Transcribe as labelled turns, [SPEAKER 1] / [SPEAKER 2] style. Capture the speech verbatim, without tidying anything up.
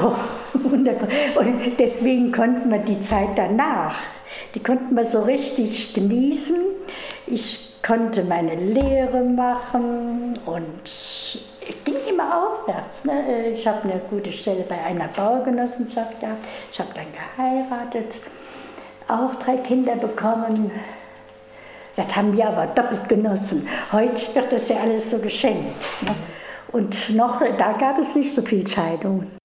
[SPEAKER 1] so. Und deswegen konnten wir die Zeit danach, die konnten wir so richtig genießen. Ich konnte meine Lehre machen und es ging immer aufwärts. Ne? Ich habe eine gute Stelle bei einer Baugenossenschaft gehabt. Ich habe dann geheiratet, auch drei Kinder bekommen. Das haben wir aber doppelt genossen. Heute wird das ja alles so geschenkt. Ne? Und noch, da gab es nicht so viel Scheidungen.